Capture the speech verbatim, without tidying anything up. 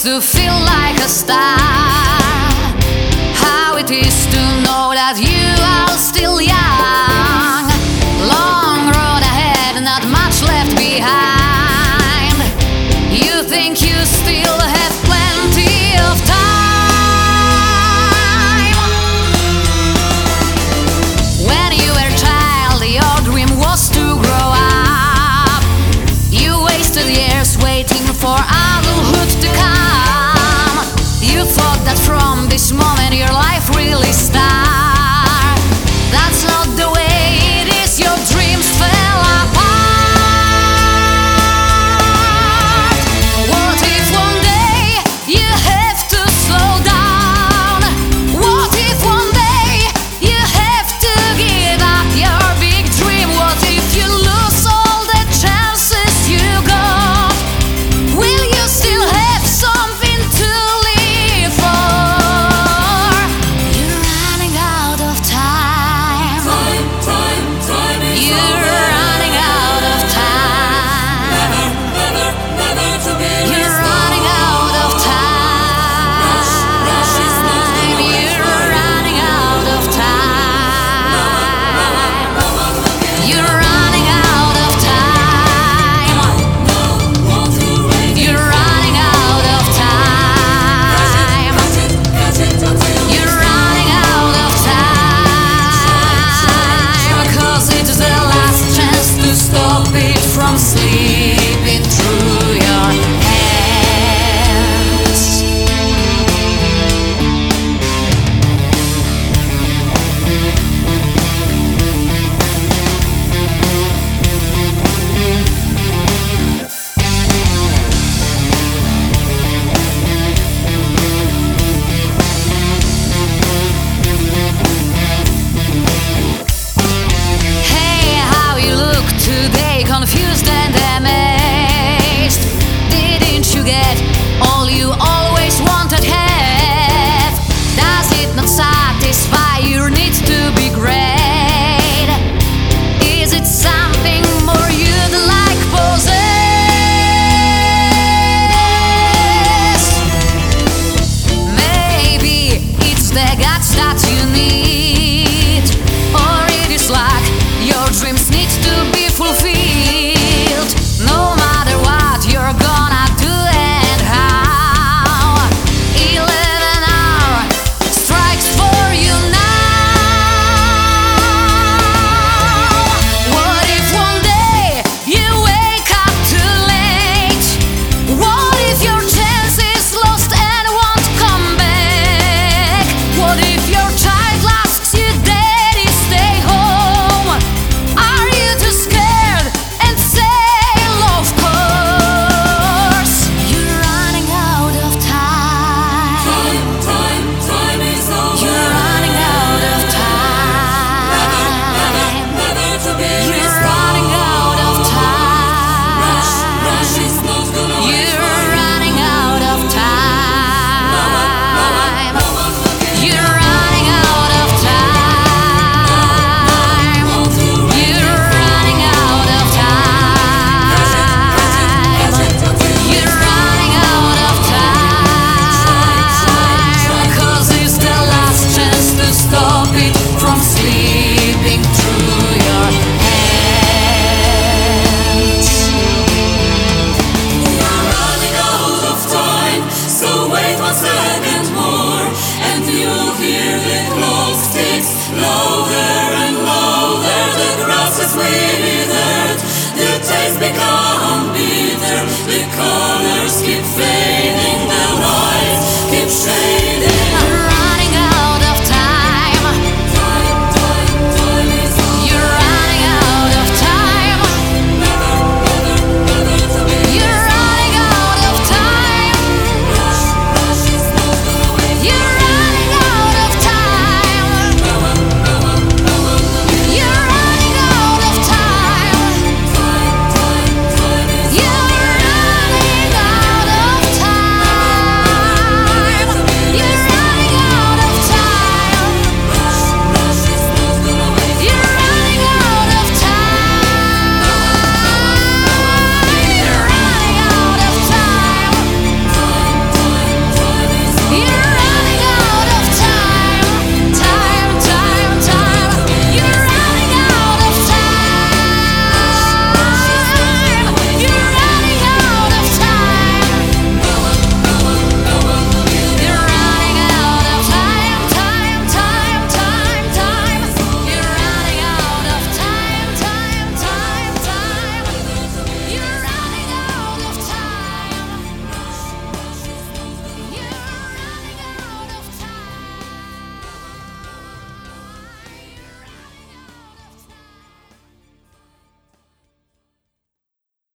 to feel like a star. How it is to know that you are still young. Long road ahead, not much left behind. You think you still have plenty of time. When you were a child, your dream was to grow up. You wasted years waiting for adulthood to come. You thought that from this moment your life really starts. That's not the way it is, your dreams fell apart. What if one day you have to slow down? What if one day you have to give up your big dream? What if you lose all the chances you got? Will you still have something to live for? You're running out of time. Time, time, time is You're over. running out of time. Never, never, never to be You're restored. running out of time. Rush, rush is not gonna wait You're for you. running out of time. No one will give you You're running out of time. no one to wait. You're running out of time. Catch it, catch it until You're running out of time. 'Cause it's the last chance to stop it from slipping through your hands. Hey, how you look today, confused and amazed. Didn't you get all you always wanted have? Does it not satisfy your need to be great? Is it something more you'd like possess? Maybe it's the guts that you need, or it is like your dreams need to be fulfilled. No matter what you're gonna do and how, eleven hour strikes for you now. What if one day you wake up too late? What if your chance is lost and won't come back? What if your child asks you, Daddy, stay home? Are you too scared and say, of course? You're running out of time. time, time, time is over. You're running out of time. Never to be You're restored. running out of time. Rush, rush is not gonna wait You're for you. running out of time. No one will give you You're running out of time. all to wait. You're running out of time. You're running out of time. 'Cause it's the last chance to stop it from slipping through your hands. You're running out of time, so wait one second more, and you'll hear the clock ticks louder and louder. The grass is waving.